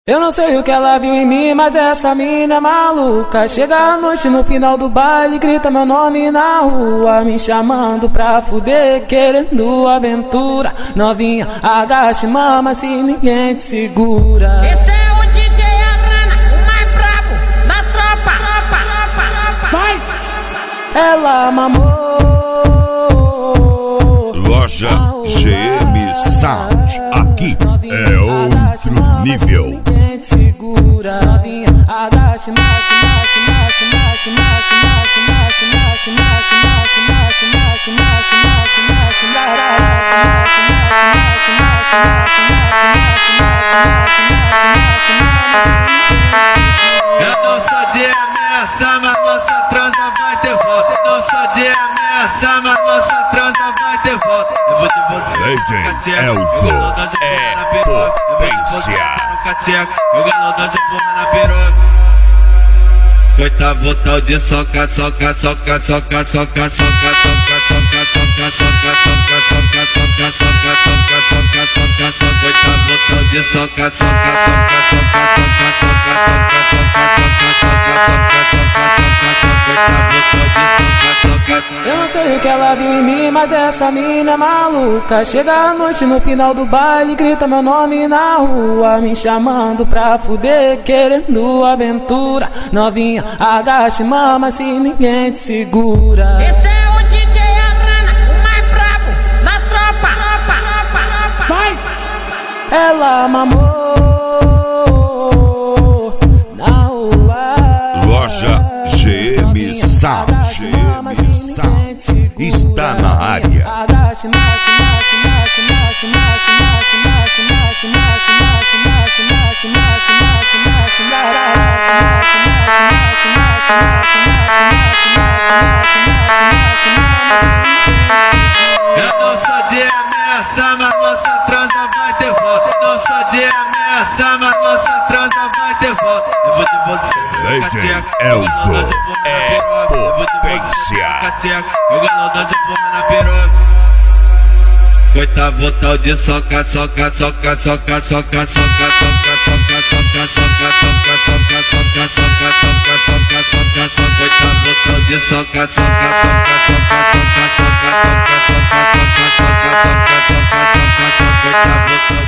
Eu não sei o que ela viu em mim, mas essa mina é maluca. Chega à noite no final do baile, grita meu nome na rua, me chamando pra fuder, querendo aventura. Novinha, agache, mama, se ninguém te segura. Esse é o DJ Arana, o mais brabo da tropa. Vai! Ela mamou. Loja GM Sound, aqui é outro nível. Segura, novinha, agache, mache, mache, mache, mache, mache, mache, mache, mache, mache, mache, mache, mache, mache, mache, mache, Eu não sou de ameaça, mas nossa transa vai ter volta. Não sou de ameaça, mas nossa transa vai ter volta. Eu vou de você, Legend Elzo é potência. Jogador de porra na piroca. Coitado tal de soca, soca, soca, soca, soca, soca, soca, soca, soca, soca, soca, soca, soca, soca, soca, soca, soca, soca. Coitado tal de soca, soca, soca, soca, soca, soca, soca, soca, soca, soca, soca, soca, soca. Coitado tal de soca, soca. Eu não sei o que ela viu em mim, mas essa mina é maluca. Chega à noite no final do baile, grita meu nome na rua, me chamando pra fuder, querendo aventura. Novinha, agache, mama, se ninguém te segura. Esse é o DJ Arana, o mais brabo da tropa. Vai! Ela mamou na rua. Loja GM Sound, está na área. Agache, mache, mache, mache, mache, mache, mache, mache, mache, mache, mache, mache, mache, mache, mache, mache, Eu não sou de ameaça, mas nossa transa vai ter volta. Não sou de ameaça, mas nossa transa vai ter volta. Eu vou de você, Legend Elzo é potência. Jogador de porra na piroca. Coitado tal de soca, soca, soca, soca, soca, soca, soca, soca, soca, soca, soca, soca, soca, soca, soca, soca, soca, soca. Coitado tal de soca, soca, soca, soca, soca, soca, soca, soca, soca, soca, soca, soca, soca. Coitado